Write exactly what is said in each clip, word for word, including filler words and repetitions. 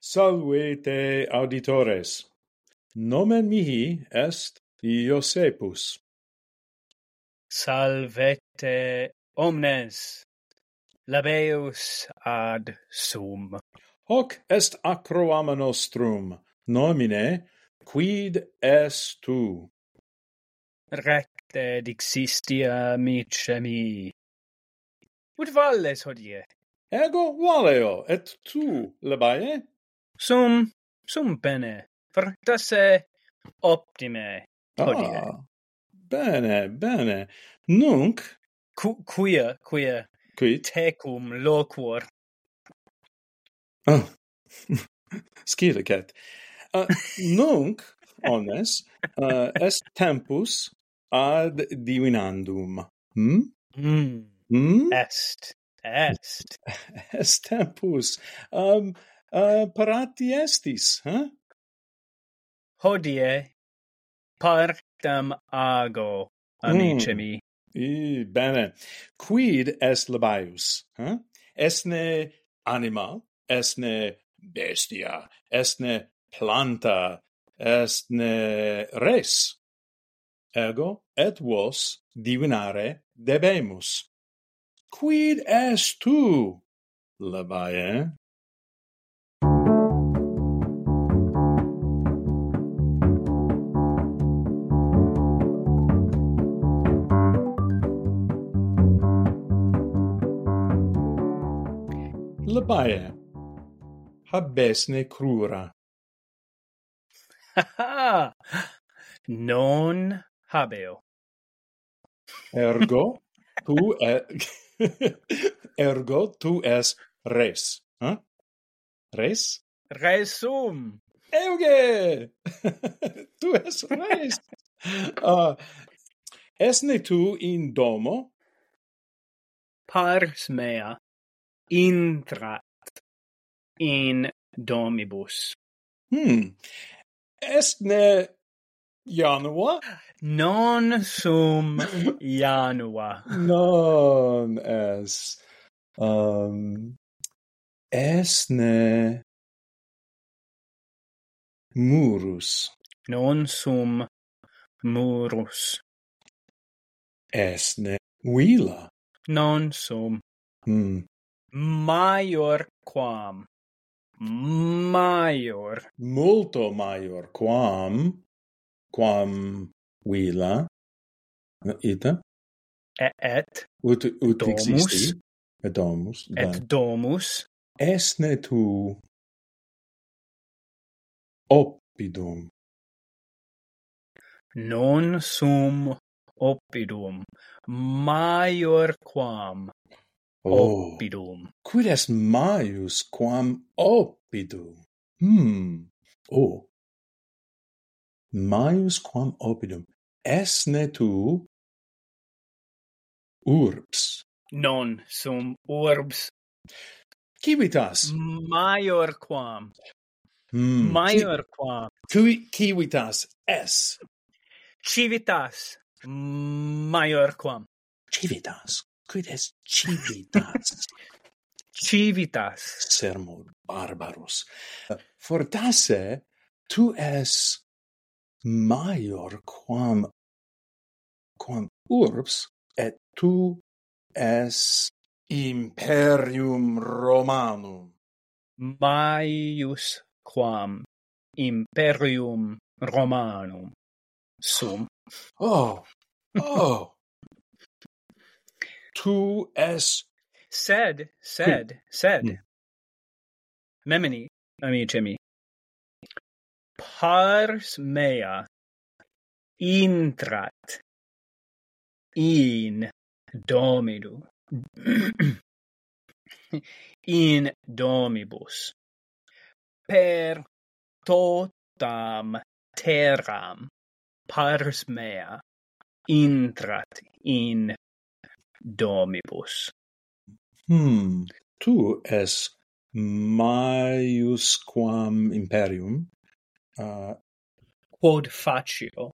Salvete auditores. Nomen mihi est Iosepus. Salvete omnes. Labeus ad sum. Hoc est acroama nostrum, nomine, quid es tu? Recte dixistia mice mi. Ut valles hodie? Ego valeo, et tu, Labae? Sum, sum bene. Fortasse optime hodie. Ah, bene, bene. Nunc, Cu quia, quia, quid? tecum loquor. Oh, scilicet. Uh, nunc, omnes, uh, est tempus ad divinandum. Hmm? Mm. Hmm? Est, est. Est tempus. Um, uh, parati estis, huh? Hodie partem ago, amice Mm. mi. I, bene. Quid est Labius? Huh? Esne animal, esne bestia, esne planta, esne res. Ergo et vos divinare debemus. Quid est tu, Labae? Labae, habesne crura. Ha non habeo. Ergo tu e ergo tu es res, huh? Res? Resum. Euge! Tu es res. Uh, esne tu in domo? Pars mea intrat in domibus. Hmm. Esne Janua? Non sum Janua. Non es. Um, esne Murus. Non sum Murus. Esne Vila. Non sum Hmm. Maior quam. Maior. Multo maior quam quam Vila. Ita? Et, et Ut, ut domus. existi. Et domus. Et Da. domus. Esne tu oppidum. Non sum oppidum. Maior quam Oh. oppidum. Quid est maius quam oppidum? Hmm. Oh. Maius quam oppidum. Esne tu urbs. Non sum urbs. Civitas. Maior quam. Hmm. Maior quam. Qui, civitas es. Civitas. Maior quam. Civitas. Quid est civitas? Civitas. Sermo barbarus. Fortasse tu es maior quam quam urbs, et tu es imperium Romanum. Maius quam imperium Romanum sum. Oh, oh. Tu es... Sed, sed, sed. Hmm. Memini, amici mi. Pars mea intrat in domidu. In domibus. Per totam terram pars mea intrat in domibus. Hmm. Tu es maius quam imperium. Uh, Quod facio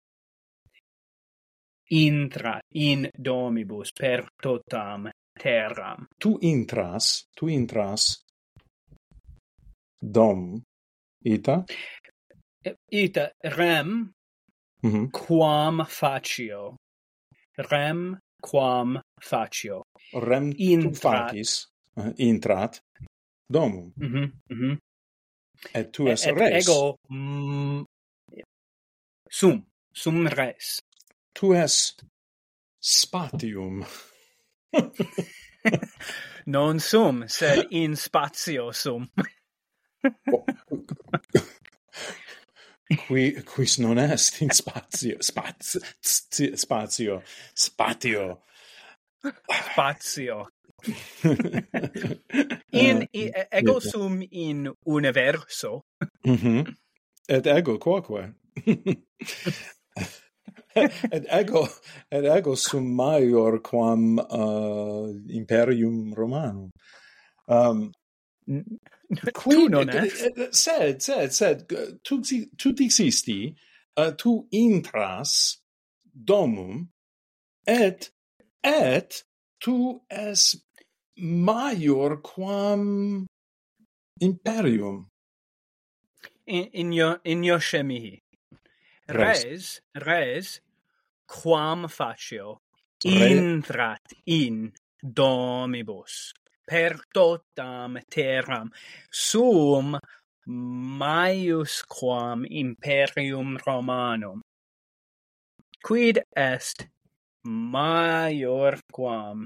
intrat in domibus per totam terram. tu intras, tu intras dom, ita? Ita, rem, Mm-hmm. quam facio. Rem, quam facio. Rem tu Intrat. facis, uh, intrat, domum, Mm-hmm, mm-hmm. et tu es Et res. ego, mm, sum, sum res. Tu es spatium. Non sum, sed in spatio sum. Qui, quis non est in spatio, spazio, spatio, spatio. Spatio. In i, ego sum in universo. Mm-hmm. Et ego quoque. et ego et ego sum maior quam uh, imperium Romanum. Um qui Tu non est. sed sed sed tu tu dixisti uh, tu intras domum et et tu es maior quam imperium. In, in io, in io mihi. Res. Res, res, quam facio, Re- intrat in domibus, per totam terram, sum maius quam imperium Romanum. Quid est maior quam?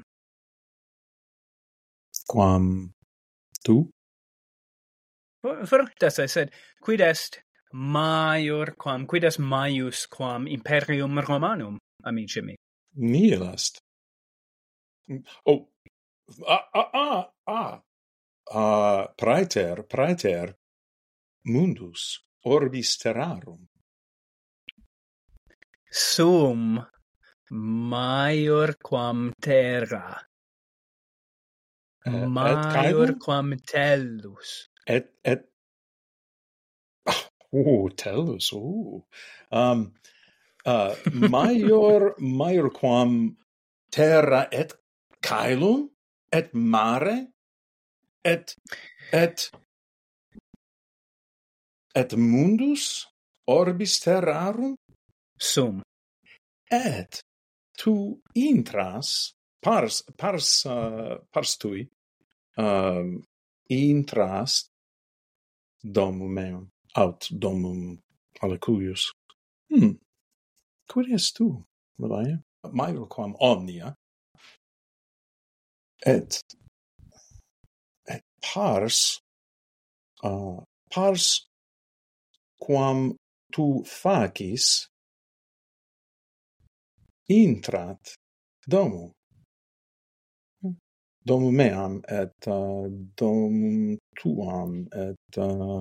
Quam tu? Fortas I said, quid est maior quam, quid est maius quam imperium Romanum, amici mi? Nihil est. Oh, ah, ah, ah, ah. Uh, praeter, praeter, mundus, orbis terrarum. Sum maior quam terra. Et, Maior et caelum? quam tellus. Et, et, oh, tellus, oh. Um, uh, maior, maior quam terra et caelum, et mare, et, et, et mundus, orbis terrarum, Sum. et tu intras, pars, pars, uh, pars tui, um, intras domum meum, aut domum alicuius. Hmm. Quid est tu, Levaia? Maior quam omnia, et, et pars, uh, pars quam tu facis intrat domum. Domum meam et uh, domum tuam et uh,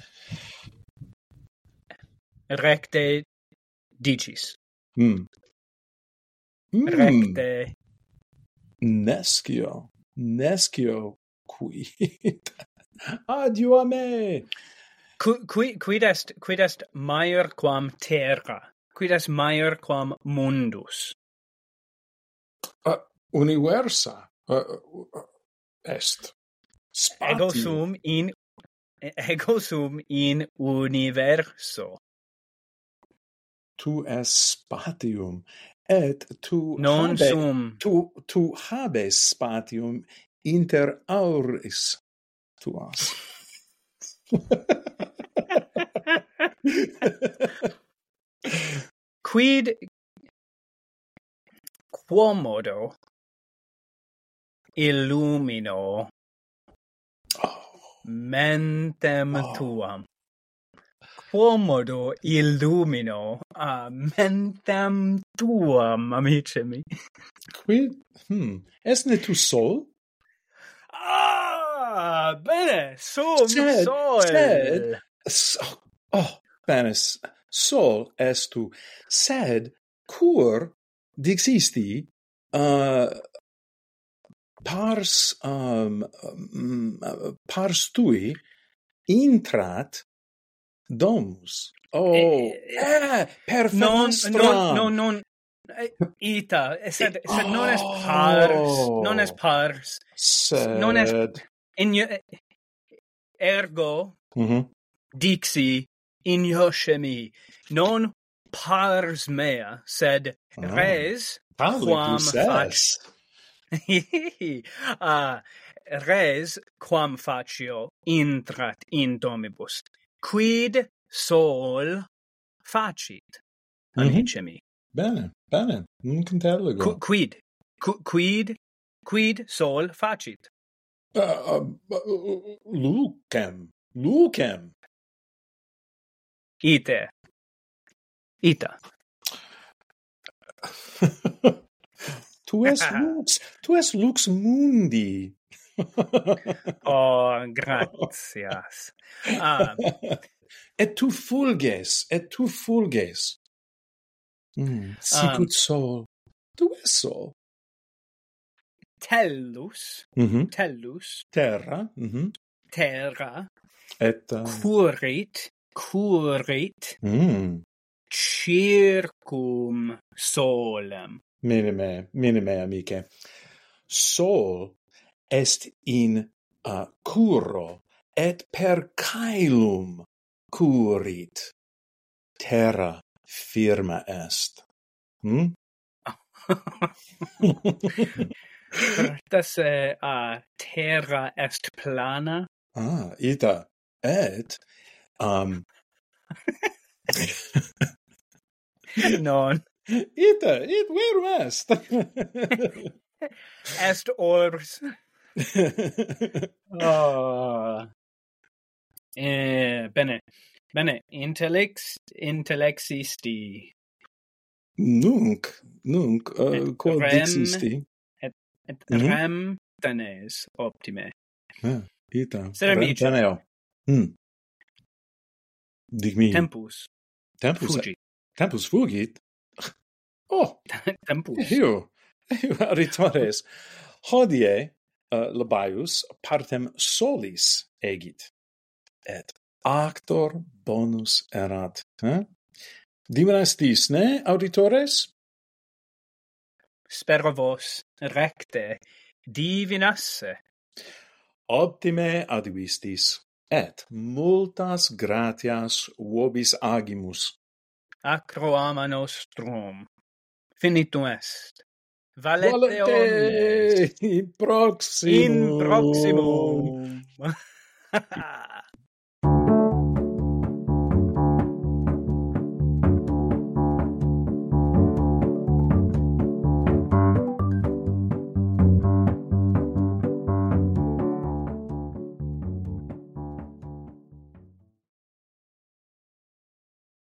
Recte dicis. mm. Mm. Recte. Nescio, nescio quid. Adieu a me. Qu- Quid, quid est, quid est maior quam terra? Quid est maior quam mundus? Uh, universa uh, uh, est spatio. Ego sum in, ego sum in universo. Tu es spatium, et tu Non habe, sum. tu, tu habes spatium inter auris tuas. Quid quomodo illumino Oh. mentem Oh. tuam. Quomodo illumino a mentem tuam, amici mi. Quid, hmm, esne tu sol? Ah, bene, sum Sed, sol. sed, so, oh, bene, sol est tu, sed, cur dixisti, uh, pars, um, um, pars tui, intrat domus. Oh, Eh, eh, per non, fenestram. non, non, non, eh, ita, sed, sed non es pars, non es pars, Sed, non es, in, ergo Mhm. dixi ignoscemi, non pars mea, sed Ah. res Pauli, quam tu fac ses. uh, res quam facio intrat in domibus. Quid sol facit, Mhm. amici mi? Bene, bene. Non interrogo. Qu- quid? Qu- quid? Quid sol facit? Uh, uh, uh, Lucem. Lucem. Ite. Ita. Tu es lux, tu es lux mundi. Oh, gratias. Ah, Et tu fulges, et tu fulges. Mm, sicut Um, sol. Tu es sol. tellus, Mhm. tellus, Terra. Mhm. terra, Et uh, curit, curit, mm, circum solem. minime, minime amice. Sol est in uh, curro et per caelum curit. Terra firma est. Hmm? Certas eh, uh, terra est plana. Ah, ita. Et um Non. ita, it verum est. Est orbs. Oh. Eh, bene. Bene. Intellex, intellexisti. Nunc, nunc, uh, Et quod rem- dixisti? Et Mhm. rem tenes optime. Ah, ita. Sed amici. Renteneo. Hmm. Dic mi. Tempus. Tempus Fugi. Tempus fugit? Oh, Tempus. io, io auditores. Hodie uh, Labaius partem solis egit, et actor bonus erat. Eh? Dimenastis, ne, auditores? Spero vos recte divinasse. Optime adivistis, et multas gratias vobis agimus. Acro ama nostrum. Finitum est. Valete, Valete omnes. in proximum. In proximum.